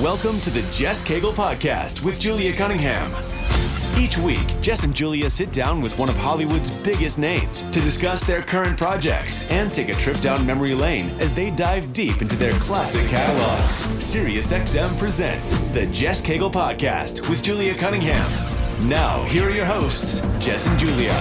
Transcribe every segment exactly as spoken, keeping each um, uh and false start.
Welcome to the Jess Cagle Podcast with Julia Cunningham. Each week, Jess and Julia sit down with one of Hollywood's biggest names to discuss their current projects and take a trip down memory lane as they dive deep into their classic catalogs. SiriusXM presents the Jess Cagle Podcast with Julia Cunningham. Now, here are your hosts, Jess and Julia.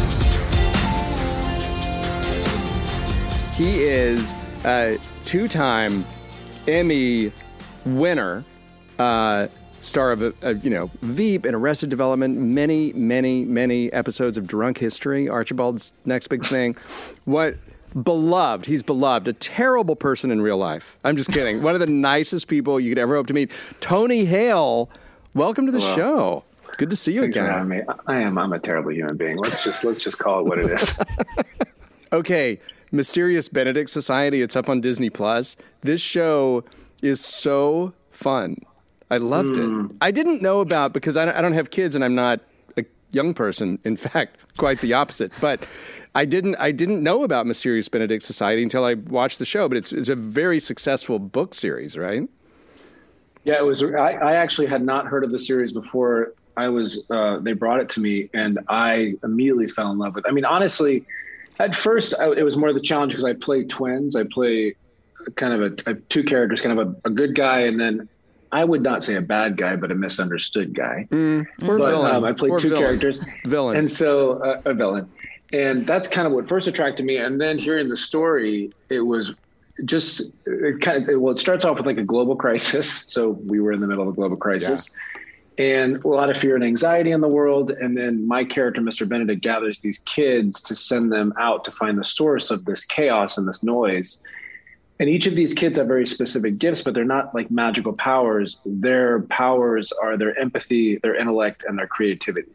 He is a two-time Emmy winner, uh, star of, a, a, you know, Veep and Arrested Development, many, many, many episodes of Drunk History, Archibald's next big thing. What beloved, he's beloved, a terrible person in real life. I'm just kidding. One of the nicest people you could ever hope to meet. Tony Hale, welcome to the Hello. show. Good to see you Thanks again. for having me. I am. I'm a terrible human being. Let's just let's just call it what it is. Okay, Mysterious Benedict Society. It's up on Disney Plus. This show is so fun. I loved mm. it. I didn't know about, because I don't, I don't have kids and I'm not a young person. In fact, quite the opposite. But I didn't I didn't know about Mysterious Benedict Society until I watched the show. But it's it's a very successful book series, right? Yeah, it was. I, I actually had not heard of the series before. I was. Uh, they brought it to me, and I immediately fell in love with it. I mean, honestly, at first I, it was more the challenge because I play twins. I play kind of a, a two characters, kind of a, a good guy, and then I would not say a bad guy, but a misunderstood guy. Mm, or but villain. Um, I played or two villain. characters. Villain. And so uh, a villain. And that's kind of what first attracted me. And then hearing the story, it was just it kind of, well, it starts off with like a global crisis. So we were in the middle of a global crisis yeah. and a lot of fear and anxiety in the world. And then my character, Mister Benedict, gathers these kids to send them out to find the source of this chaos and this noise. And each of these kids have very specific gifts, but they're not like magical powers. Their powers are their empathy, their intellect, and their creativity.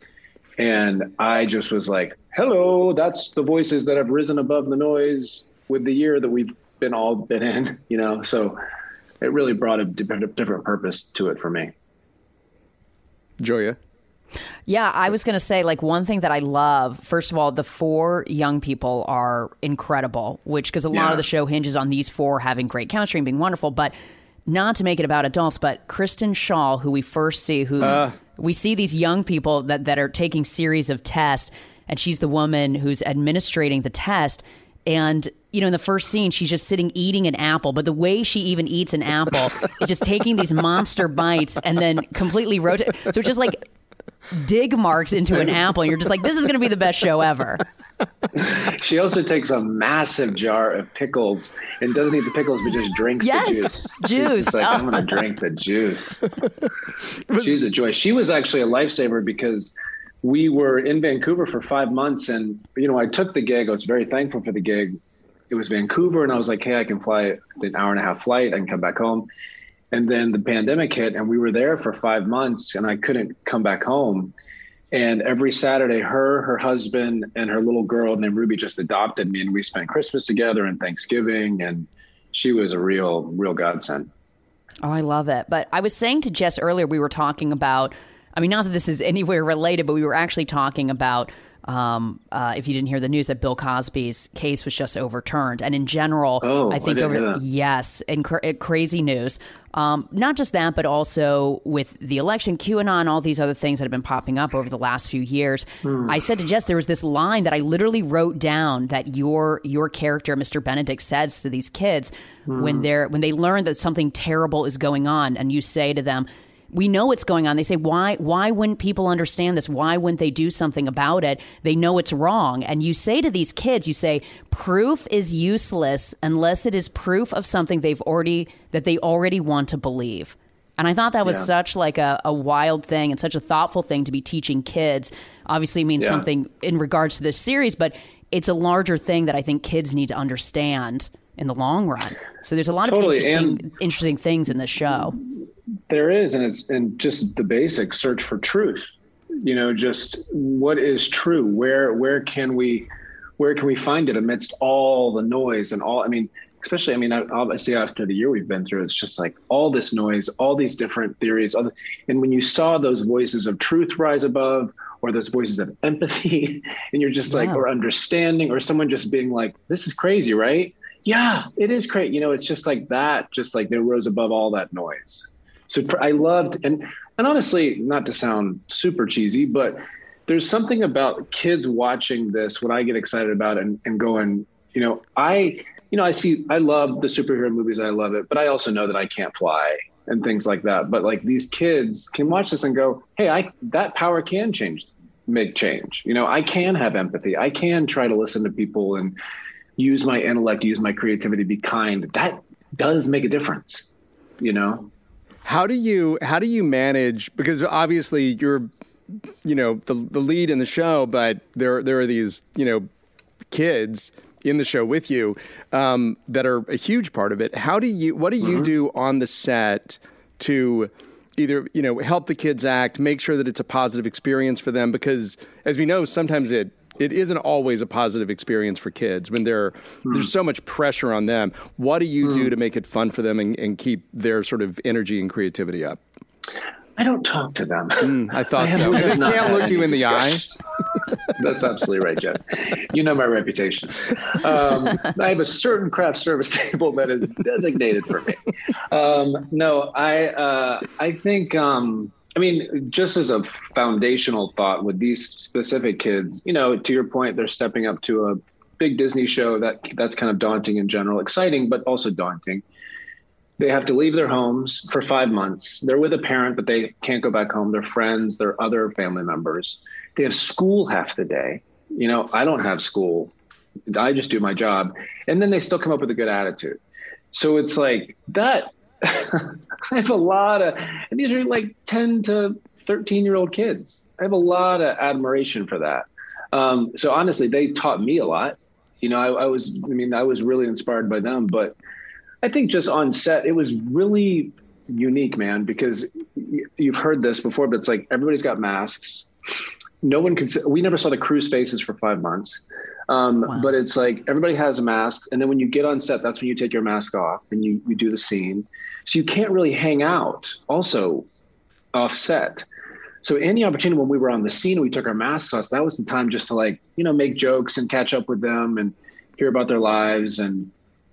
And I just was like, hello, that's the voices that have risen above the noise with the year that we've been all been in, you know? So it really brought a different, different purpose to it for me. Julia? Yeah, I was going to say, like, one thing that I love, first of all, the four young people are incredible, which, because a lot yeah. of the show hinges on these four having great chemistry and being wonderful, but not to make it about adults, but Kristen Schaal, who we first see, who's, uh. we see these young people that, that are taking series of tests, and she's the woman who's administrating the test. And, you know, in the first scene, she's just sitting eating an apple. But the way she even eats an apple is just taking these monster bites and then completely rotate. So it's just like dig marks into an apple. And you're just like, this is going to be the best show ever. She also takes a massive jar of pickles and doesn't eat the pickles, but just drinks yes, the juice. Juice. She's just like, I'm going to drink the juice. She's a joy. She was actually a lifesaver because we were in Vancouver for five months. And, you know, I took the gig. I was very thankful for the gig. It was Vancouver. And I was like, hey, I can fly an hour and a half flight. I can come back home. And then the pandemic hit and we were there for five months and I couldn't come back home. And every Saturday, her, her husband, and her little girl named Ruby just adopted me. And we spent Christmas together and Thanksgiving. And she was a real, real godsend. Oh, I love it. But I was saying to Jess earlier, we were talking about, I mean, not that this is anywhere related, but we were actually talking about, um, uh, if you didn't hear the news, that Bill Cosby's case was just overturned. And in general, oh, I think I over, yes, and cr- crazy news. Um, not just that, but also with the election, QAnon, all these other things that have been popping up over the last few years. Hmm. I said to Jess, there was this line that I literally wrote down that your your character, Mister Benedict, says to these kids hmm. when they're when they learn that something terrible is going on, and you say to them, we know what's going on. They say, why why wouldn't people understand this? Why wouldn't they do something about it? They know it's wrong. And you say to these kids, you say, proof is useless unless it is proof of something they've already that they already want to believe. And I thought that was yeah. such like a, a wild thing and such a thoughtful thing to be teaching kids. Obviously it means yeah. something in regards to this series, but it's a larger thing that I think kids need to understand in the long run. So there's a lot totally. of interesting, and interesting things in this show. There is, and it's and just the basic search for truth. You know, just what is true? Where where can we where can we find it amidst all the noise and all? I mean, especially, I mean, obviously after the year we've been through, it's just like all this noise, all these different theories. All the, and when you saw those voices of truth rise above, or those voices of empathy, and you're just like, yeah. or understanding, or someone just being like, "This is crazy, right?" Yeah, it is crazy. You know, it's just like that. Just like they rose above all that noise. So for, I loved, and, and honestly, not to sound super cheesy, but there's something about kids watching this, what I get excited about and, and going, you know, I, you know, I see, I love the superhero movies. I love it, but I also know that I can't fly and things like that. But like these kids can watch this and go, hey, I, that power can change, make change. You know, I can have empathy. I can try to listen to people and use my intellect, use my creativity, be kind. That does make a difference, you know? How do you, how do you manage, because obviously you're, you know, the the lead in the show, but there, there are these, you know, kids in the show with you um, that are a huge part of it. How do you, what do you mm-hmm. do on the set to either, you know, help the kids act, make sure that it's a positive experience for them? Because as we know, sometimes it, it isn't always a positive experience for kids when they're, mm. there's so much pressure on them. What do you mm. do to make it fun for them and, and keep their sort of energy and creativity up? I don't talk to them. Mm, I thought I so. They can't look you in the eye. That's absolutely right, Jess. You know my reputation. Um, I have a certain craft service table that is designated for me. Um, no, I uh, I think, um, I mean, just as a foundational thought with these specific kids, you know, to your point, they're stepping up to a big Disney show that that's kind of daunting in general, exciting, but also daunting. They have to leave their homes for five months. They're with a parent, but they can't go back home. They're friends, they're other family members. They have school half the day. You know, I don't have school. I just do my job. And then they still come up with a good attitude. So it's like that. I have a lot of, and these are like ten to thirteen year old kids. I have a lot of admiration for that. Um, so honestly, they taught me a lot. You know, I, I was, I mean, I was really inspired by them, but I think just on set, it was really unique, man, because you've heard this before, but it's like everybody's got masks. No one can, we never saw the crew's faces for five months. Um, wow. But it's like everybody has a mask. And then when you get on set, that's when you take your mask off and you, you do the scene. So you can't really hang out also off set. So any opportunity when we were on the scene, we took our masks off. That was the time just to like, you know, make jokes and catch up with them and hear about their lives. And,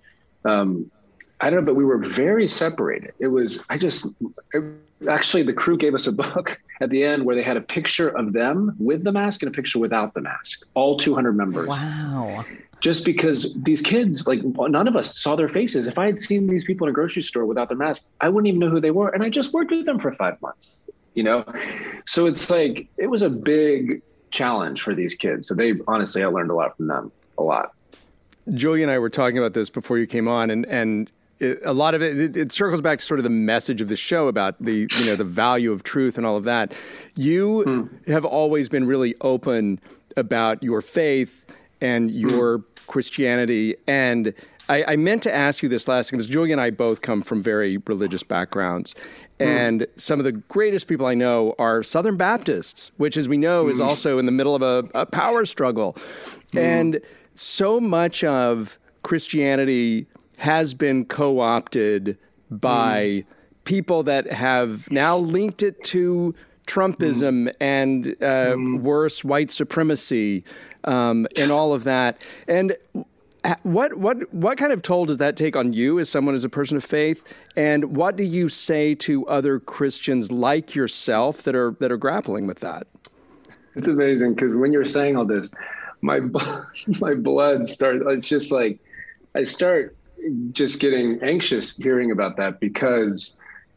um, I don't know, but we were very separated. It was, I just, it, actually the crew gave us a book at the end where they had a picture of them with the mask and a picture without the mask, all two hundred members. Wow. Just because these kids, like none of us saw their faces. If I had seen these people in a grocery store without their mask, I wouldn't even know who they were. And I just worked with them for five months, you know? So it's like, it was a big challenge for these kids. So they, honestly, I learned a lot from them, a lot. Julia and I were talking about this before you came on, and, and, It, a lot of it, it, it circles back to sort of the message of the show about the, you know, the value of truth and all of that. You mm. have always been really open about your faith and your mm. Christianity. And I, I meant to ask you this last time, because Julia and I both come from very religious backgrounds. Mm. And some of the greatest people I know are Southern Baptists, which, as we know, mm. is also in the middle of a, a power struggle. Mm. And so much of Christianity has been co-opted by mm. people that have now linked it to Trumpism mm. and uh, mm. worse, white supremacy, um, and all of that. And what what what kind of toll does that take on you as someone, as a person of faith? And what do you say to other Christians like yourself that are that are grappling with that? It's amazing, because when you're saying all this, my my blood starts. It's just like I start. just getting anxious hearing about that, because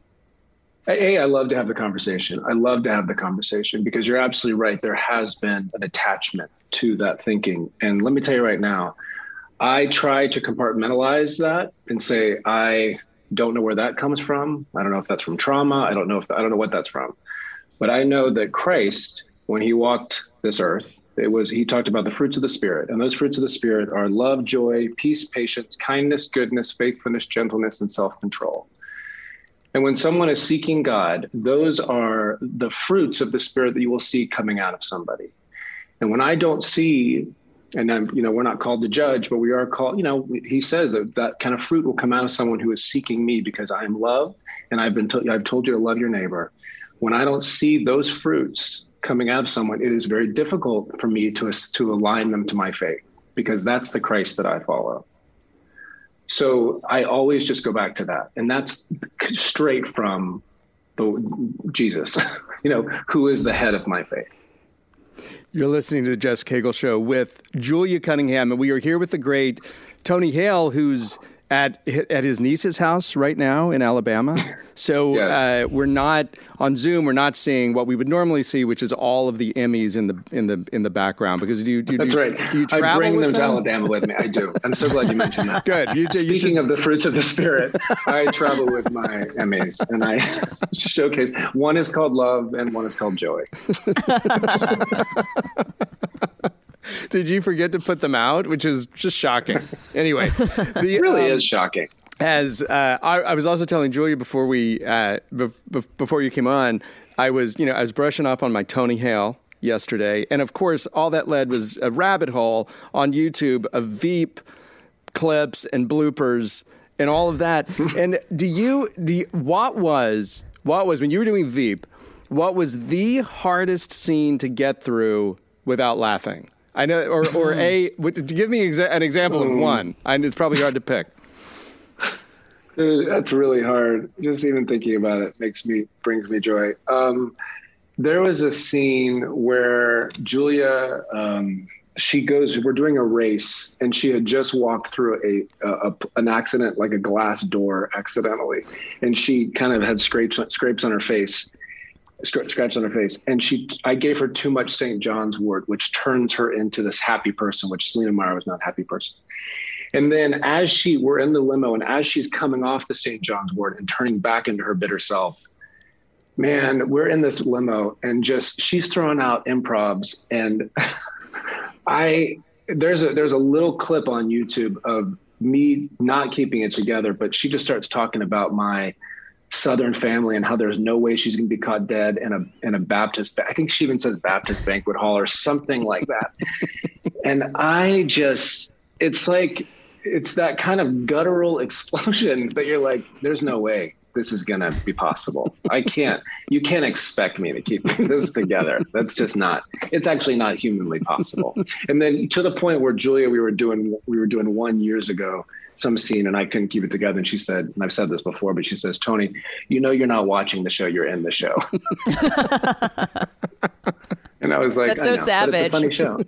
A, I love to have the conversation. I love to have the conversation because you're absolutely right. There has been an attachment to that thinking. And let me tell you right now, I try to compartmentalize that and say, I don't know where that comes from. I don't know if that's from trauma. I don't know if, I don't know what that's from, but I know that Christ, when he walked this earth, It was, he talked about the fruits of the Spirit, and those fruits of the Spirit are love, joy, peace, patience, kindness, goodness, faithfulness, gentleness, and self-control. And when someone is seeking God, those are the fruits of the Spirit that you will see coming out of somebody. And when I don't see, and I'm, you know, we're not called to judge, but we are called, you know, he says that that kind of fruit will come out of someone who is seeking me because I am love, and I've been, to, I've told you to love your neighbor. When I don't see those fruits coming out of someone, it is very difficult for me to to align them to my faith, because that's the Christ that I follow. So I always just go back to that. And that's straight from the Jesus, you know, who is the head of my faith. You're listening to the Jess Cagle Show with Julia Cunningham, and we are here with the great Tony Hale, who's at at his niece's house right now in Alabama. So yes. uh, we're not on Zoom. We're not seeing what we would normally see, which is all of the Emmys in the in the in the background. Because do you do, that's do, right? Do you travel I bring with them, them to Alabama with me. I do. I'm so glad you mentioned that. Good. You, Speaking you should... of the fruits of the spirit, I travel with my Emmys, and I showcase. One is called Love, and one is called Joy. Did you forget to put them out? Which is just shocking. Anyway, the, it really um, is shocking. As uh, I, I was also telling Julia before we uh, be, be, before you came on, I was you know I was brushing up on my Tony Hale yesterday, and of course all that led was a rabbit hole on YouTube of Veep clips and bloopers and all of that. And do you do you, what was what was when you were doing Veep? What was the hardest scene to get through without laughing? I know, or or a give me exa- an example of one. I, it's probably hard to pick. Dude, that's really hard. Just even thinking about it makes me brings me joy. Um, there was a scene where Julia, um, she goes. We're doing a race, and she had just walked through a, a, a an accident, like a glass door, accidentally, and she kind of had scrapes scrapes on her face. Scratch on her face, and she. I gave her too much Saint John's wort, which turns her into this happy person, which Selena Meyer was not a happy person. And then as she, we're in the limo, and as she's coming off the Saint John's wort and turning back into her bitter self, man, we're in this limo, and just she's throwing out improvs, and I there's a there's a little clip on YouTube of me not keeping it together, but she just starts talking about my Southern family and how there's no way she's going to be caught dead in a in a Baptist. I think she even says Baptist banquet hall or something like that. And I just, it's like, it's that kind of guttural explosion that you're like, there's no way this is going to be possible. I can't, you can't expect me to keep this together. That's just not, it's actually not humanly possible. And then to the point where Julia, we were doing, we were doing one years ago, some scene, and I couldn't keep it together. And she said, and I've said this before, but she says, Tony, you know, you're not watching the show, you're in the show. And I was like, that's so I know, savage. but it's a funny show.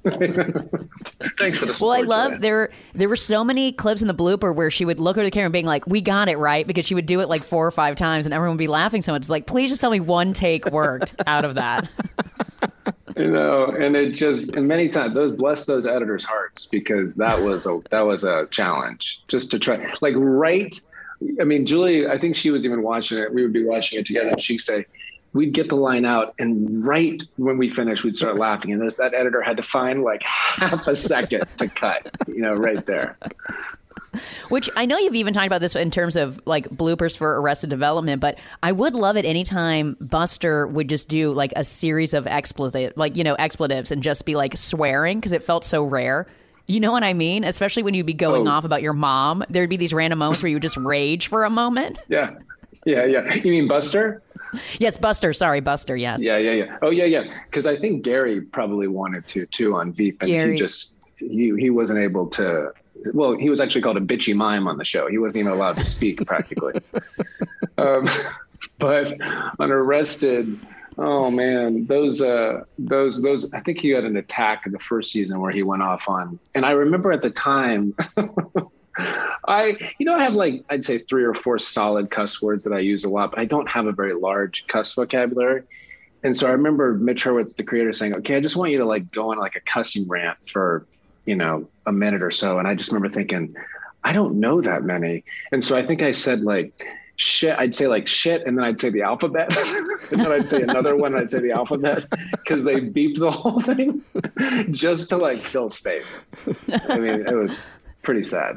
Thanks for the support. Well, I love Julia. there. There were so many clips in the blooper where she would look at the camera being like, "We got it right," because she would do it like four or five times, and everyone would be laughing so much. It's like, please just tell me one take worked out of that. You know, and it just, and many times, those bless those editors' hearts, because that was a that was a challenge just to try, like, right. I mean, Julie, I think she was even watching it. We would be watching it together, and she'd say, we'd get the line out, and right when we finished, we'd start laughing. And those, that editor had to find like half a second to cut, you know, right there. Which I know you've even talked about this in terms of like bloopers for Arrested Development, but I would love it anytime Buster would just do like a series of expletive, like, you know, expletives and just be like swearing, because it felt so rare. You know what I mean? Especially when you'd be going oh. off about your mom. There'd be these random moments where you would just rage for a moment. Yeah. Yeah. Yeah. You mean Buster? Yes, Buster. Sorry, Buster. Yes. Yeah. Yeah. Yeah. Oh, yeah. Yeah. Because I think Gary probably wanted to, too, on Veep. And Gary. he just, he, he wasn't able to. Well, he was actually called a bitchy mime on the show. He wasn't even allowed to speak practically. um, but on Arrested, oh man, those, uh, those, those, I think he had an attack in the first season where he went off on, and I remember at the time, I, you know, I have like, I'd say three or four solid cuss words that I use a lot, but I don't have a very large cuss vocabulary. And so I remember Mitch Hurwitz, the creator, saying, okay, I just want you to like go on like a cussing rant for, you know, a minute or so. And I just remember thinking, I don't know that many. And so I think I said like shit, I'd say like shit, and then I'd say the alphabet. And then I'd say another one, and I'd say the alphabet, because they beeped the whole thing just to like fill space. I mean, it was pretty sad.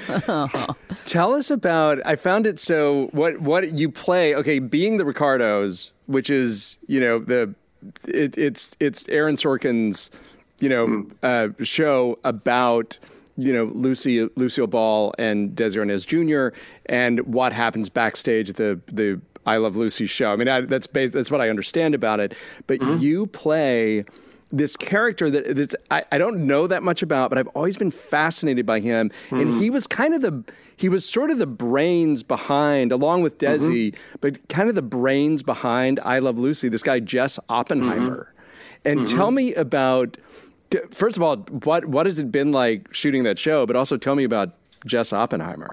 Tell us about, I found it so, what, what you play, okay, Being the Ricardos, which is, you know, the, it, it's, it's Aaron Sorkin's, you know, mm. uh, show about, you know, Lucy, Lucille Ball and Desi Arnaz Junior and what happens backstage at the, the I Love Lucy show. I mean, I, that's based, that's what I understand about it. But mm-hmm. you play this character that that's, I, I don't know that much about, but I've always been fascinated by him. Mm. And he was kind of the, he was sort of the brains behind, along with Desi, mm-hmm. but kind of the brains behind I Love Lucy, this guy, Jess Oppenheimer. Mm-hmm. And mm-hmm. tell me about, first of all, what what has it been like shooting that show? But also tell me about Jess Oppenheimer.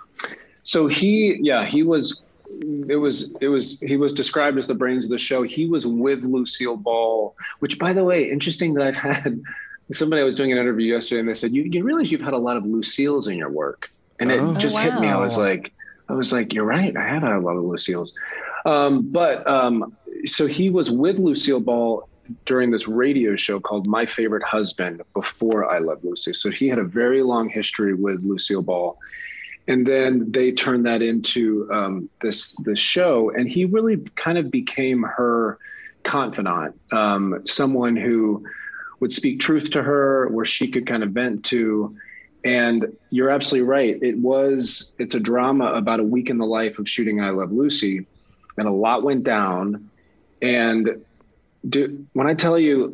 So he, yeah, he was, it was, it was, he was described as the brains of the show. He was with Lucille Ball, which, by the way, interesting that I've had somebody, I was doing an interview yesterday and they said, you, you realize you've had a lot of Lucille's in your work. And it oh, just oh, wow. hit me. I was like, I was like, you're right. I have had a lot of Lucille's. Um, but um, so he was with Lucille Ball during this radio show called My Favorite Husband before I Love Lucy. So he had a very long history with Lucille Ball. And then they turned that into um, this, this show. And he really kind of became her confidant, um, someone who would speak truth to her, where she could kind of vent to. And you're absolutely right. It was, it's a drama about a week in the life of shooting I Love Lucy. And a lot went down. And do, when I tell you,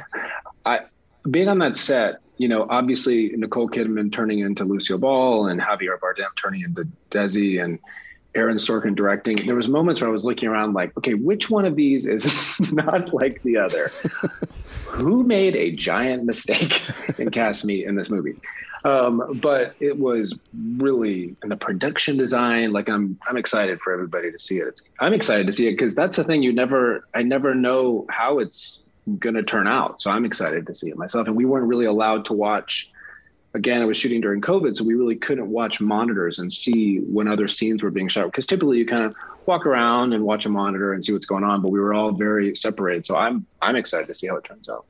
I being on that set, you know, obviously Nicole Kidman turning into Lucille Ball and Javier Bardem turning into Desi and Aaron Sorkin directing. There was moments where I was looking around like, okay, which one of these is not like the other? Who made a giant mistake and cast me in this movie? Um, but it was really in the production design. Like I'm, I'm excited for everybody to see it. It's, I'm excited to see it because that's the thing. You never, I never know how it's going to turn out. So I'm excited to see it myself. And we weren't really allowed to watch. Again, I was shooting during COVID, so we really couldn't watch monitors and see when other scenes were being shot. Because typically you kind of walk around and watch a monitor and see what's going on. But we were all very separated. So I'm, I'm excited to see how it turns out.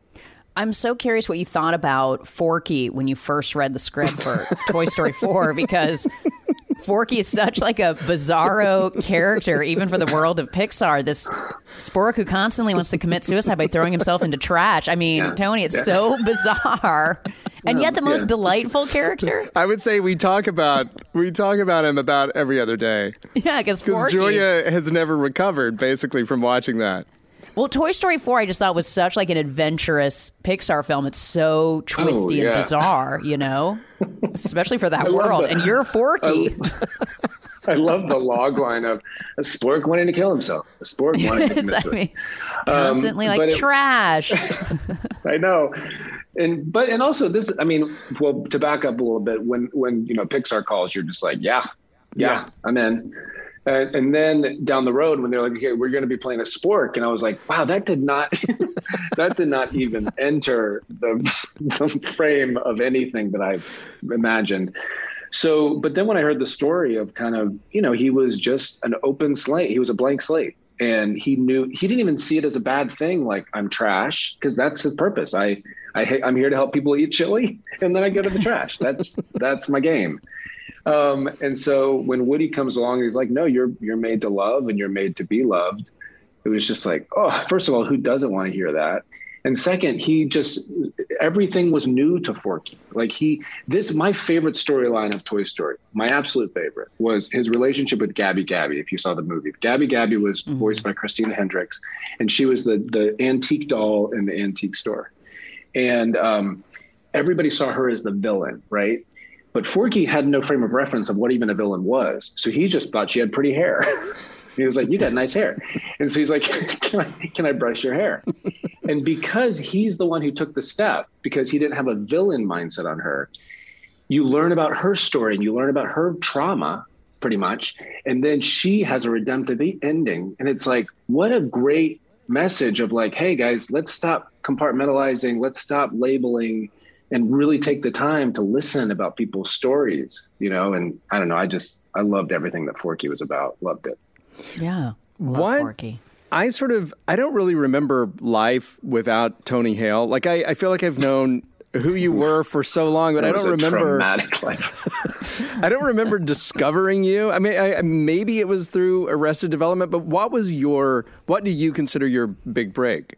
I'm so curious what you thought about Forky when you first read the script for Toy Story four, because Forky is such like a bizarro character, even for the world of Pixar. This spork who constantly wants to commit suicide by throwing himself into trash. I mean, yeah. Tony, it's yeah. so bizarre, and yet the most yeah. delightful character. I would say we talk about we talk about him about every other day. Yeah, because Julia has never recovered basically from watching that. Well, Toy Story four, I just thought was such like an adventurous Pixar film. It's so twisty oh, yeah. and bizarre, you know, especially for that world. And you're Forky. I, I love the log line of a spork wanting to kill himself. A spork wanting to commit suicide. I mean, constantly um, like trash. It, I know. And but and also this, I mean, well, to back up a little bit, when when you know Pixar calls, you're just like, yeah, yeah, yeah. I'm in. Uh, and then down the road, when they're like, okay, we're going to be playing a spork. And I was like, wow, that did not, that did not even enter the, the frame of anything that I've imagined. So, but then when I heard the story of kind of, you know, he was just an open slate. He was a blank slate. And he knew, he didn't even see it as a bad thing. Like, I'm trash, because that's his purpose. I, I, I'm here to help people eat chili, and then I go to the trash. That's, that's my game. Um, and so when Woody comes along, he's like, no, you're, you're made to love and you're made to be loved. It was just like, oh, first of all, who doesn't want to hear that? And second, he just, everything was new to Forky. Like he, this, my favorite storyline of Toy Story, my absolute favorite, was his relationship with Gabby Gabby. If you saw the movie, Gabby Gabby was mm-hmm. voiced by Christina Hendricks, and she was the, the antique doll in the antique store. And, um, everybody saw her as the villain, right? But Forky had no frame of reference of what even a villain was. So he just thought she had pretty hair. He was like, you got nice hair. And so he's like, can I, can I brush your hair? And because he's the one who took the step, because he didn't have a villain mindset on her, you learn about her story and you learn about her trauma pretty much. And then she has a redemptive ending. And it's like, what a great message of like, hey guys, let's stop compartmentalizing. Let's stop labeling, and really take the time to listen about people's stories, you know? And I don't know, I just, I loved everything that Forky was about. Loved it. Yeah. What? Forky. I sort of, I don't really remember life without Tony Hale. Like, I, I feel like I've known who you were for so long, but I don't remember. Traumatic life. I don't remember discovering you. I mean, I, maybe it was through Arrested Development, but what was your, what do you consider your big break?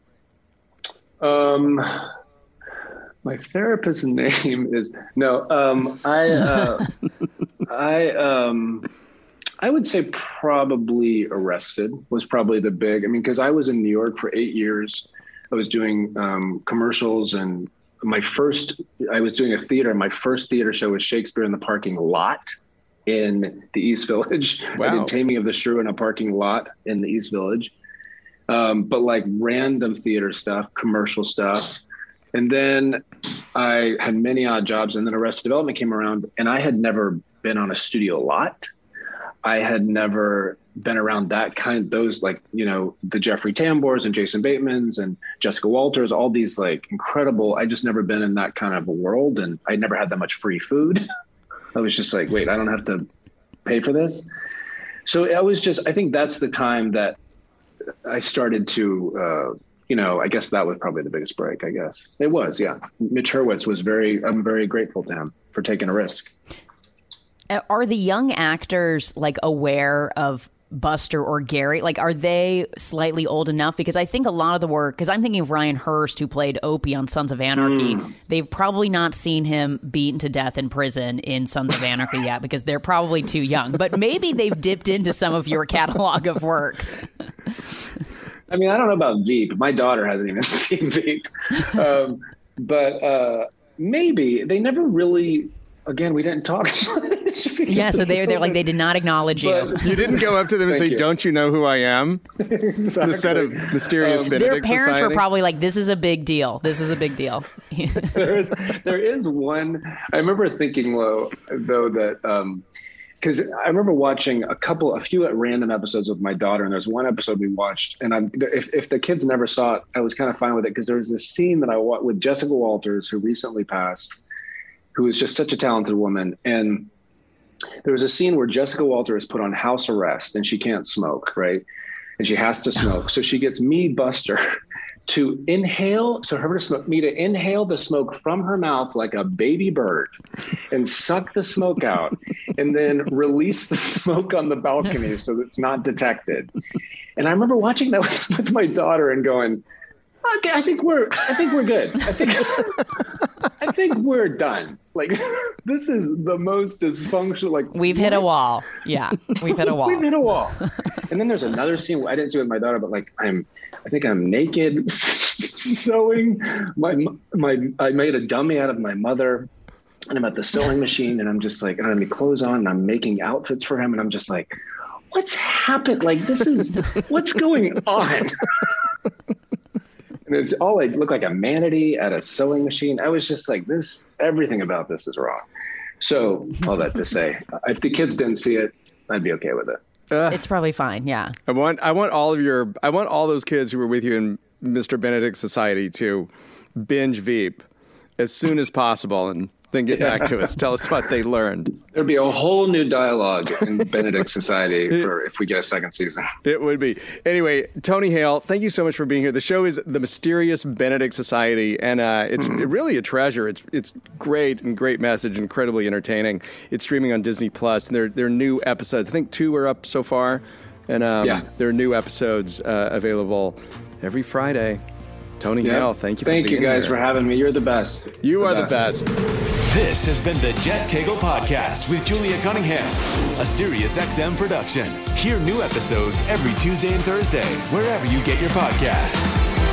Um, My therapist's name is no. Um, I uh, I um, I would say probably Arrested was probably the big. I mean, because I was in New York for eight years. I was doing um, commercials, and my first, I was doing a theater. My first theater show was Shakespeare in the Parking Lot in the East Village. Wow. I did Taming of the Shrew in a parking lot in the East Village. Um, but like random theater stuff, commercial stuff. And then I had many odd jobs, and then Arrested Development came around, and I had never been on a studio lot. I had never been around that kind, those like, you know, the Jeffrey Tambors and Jason Batemans and Jessica Walters, all these like incredible, I just never been in that kind of a world, and I never had that much free food. I was just like, wait, I don't have to pay for this. So I was just, I think that's the time that I started to, uh, you know, I guess that was probably the biggest break, I guess. It was, yeah. Mitch Hurwitz was very, I'm very grateful to him for taking a risk. Are the young actors like aware of Buster or Gary? Like, are they slightly old enough? Because I think a lot of the work, because I'm thinking of Ryan Hurst, who played Opie on Sons of Anarchy. Mm. They've probably not seen him beaten to death in prison in Sons of Anarchy yet, because they're probably too young. But maybe they've dipped into some of your catalog of work. I mean, I don't know about Veep. My daughter hasn't even seen Veep. Um, but uh, maybe. They never really, again, we didn't talk much. Yeah, so they're, they're like, they did not acknowledge you. But, you didn't go up to them and say, you. don't you know who I am? Exactly. The set of Mysterious Um, Benedict Their parents Society. were probably like, this is a big deal. This is a big deal. there is there is one. I remember thinking, though, though that um, because I remember watching a couple, a few random episodes with my daughter, and there's one episode we watched, and I'm if if the kids never saw it, I was kind of fine with it, because there was this scene that I watched with Jessica Walters, who recently passed, who is just such a talented woman, and there was a scene where Jessica Walters is put on house arrest and she can't smoke, right? And she has to smoke. So she gets me, Buster, to inhale, so her to smoke, me to inhale the smoke from her mouth like a baby bird and suck the smoke out, and then release the smoke on the balcony so that it's not detected. And I remember watching that with, with my daughter and going, okay, I think we're, I think we're good. I think, I think we're done. Like, this is the most dysfunctional. Like, We've what? hit a wall. Yeah, we've hit a wall. We've hit a wall. And then there's another scene where I didn't see it with my daughter, but like I'm, I think I'm naked sewing. My my I made a dummy out of my mother, and I'm at the sewing machine, and I'm just like, I don't have any clothes on, and I'm making outfits for him, and I'm just like, what's happened? Like, this is what's going on. And it's all like look like a manatee at a sewing machine. I was just like, this, everything about this is wrong. So all that to say, if the kids didn't see it, I'd be okay with it. Uh, It's probably fine. Yeah. I want I want all of your I want all those kids who were with you in Mister Benedict Society to binge Veep as soon as possible, and then get back to us. Tell us what they learned. There'd be a whole new dialogue in Benedict Society for if we get a second season. It would be. Anyway, Tony Hale, thank you so much for being here. The show is The Mysterious Benedict Society, and uh, it's mm. really a treasure. It's it's great and great message, incredibly entertaining. It's streaming on Disney Plus, and there there are new episodes. I think two are up so far, and um, yeah. there are new episodes uh, available every Friday. Tony yeah. Hale, thank you for thank being you guys here. for having me. You're the best. You the are best. the best. This has been the Jess Cagle Podcast with Julia Cunningham, a SiriusXM production. Hear new episodes every Tuesday and Thursday, wherever you get your podcasts.